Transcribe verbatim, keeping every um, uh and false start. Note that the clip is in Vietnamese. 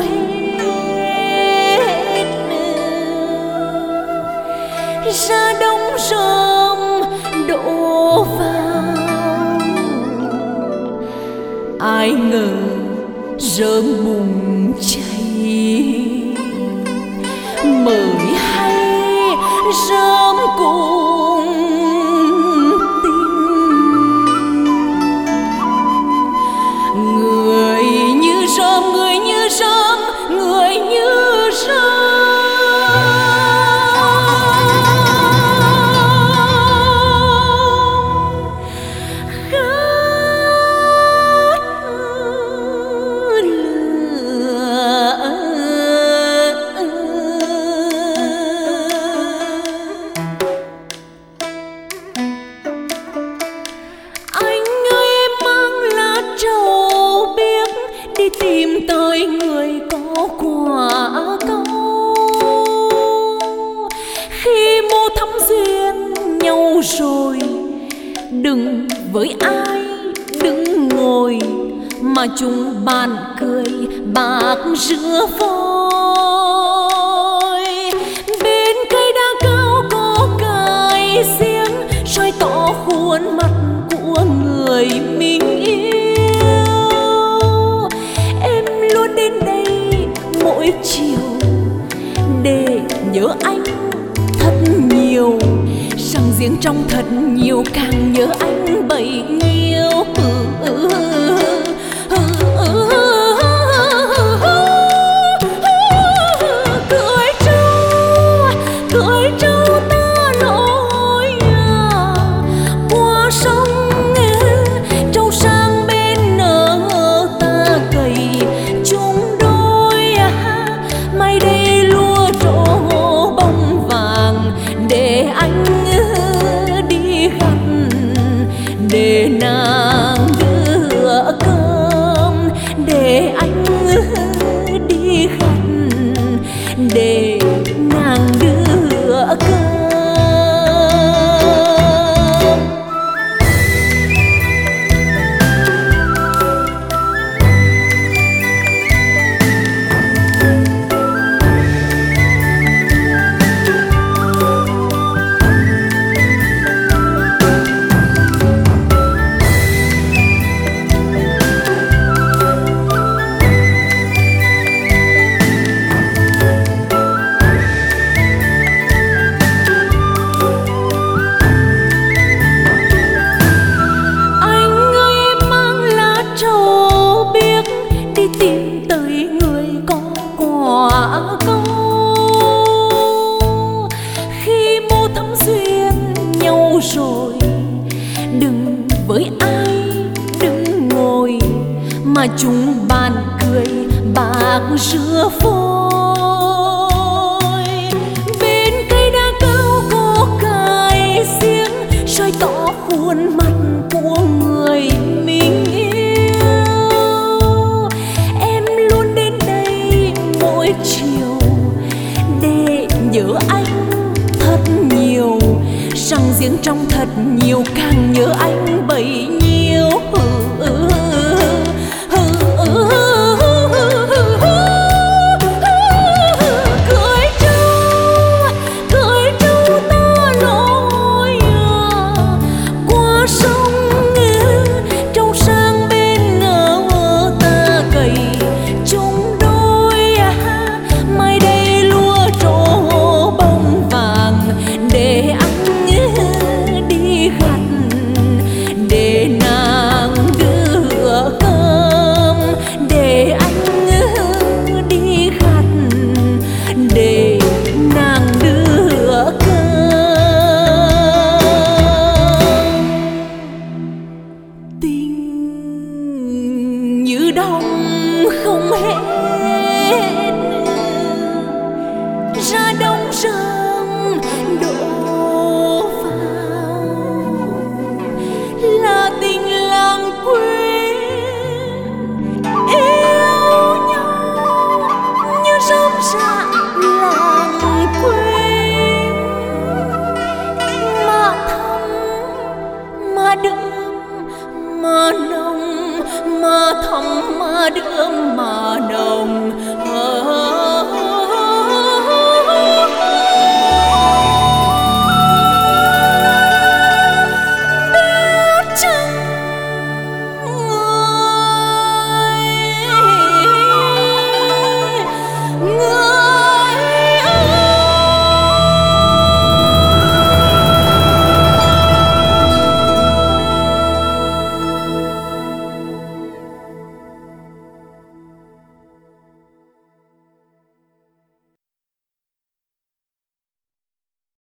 hết. Ra đông rơm đổ vào, ai ngờ rơm bùng cháy. Mới hay rơm cùng tình, người như rơm, người như rơm, người như rơm. Tìm tới người có quả câu, khi mô thắm duyên nhau rồi, đừng với ai đừng ngồi, mà chung bàn cười bạc giữa vôi. Bên cây đa cao có cài xiếng soi tỏ khuôn mặt của người mình yêu. Mỗi chiều để nhớ anh thật nhiều, rằng riêng trong thật nhiều càng nhớ anh bấy nhiêu. Cưới trâu, cưới trâu ta lội qua sông, trâu sang bên nở ta cày chung mai đây lúa trổ bông vàng. Để anh đi gặt, để nàng đưa cơm, để anh đi gặt, để nàng đưa cơm. Tìm tới người có quả câu, khi mô thắm duyên nhau rồi, đừng với ai đừng ngồi, mà chung bàn cười bạc giữa vôi. Bên cây đa cao có cài xiếng soi tỏ khuôn mặt của người mình yêu. Chiều để nhớ anh thật nhiều, rằng riêng trong thật nhiều càng nhớ anh bấy nhiêu.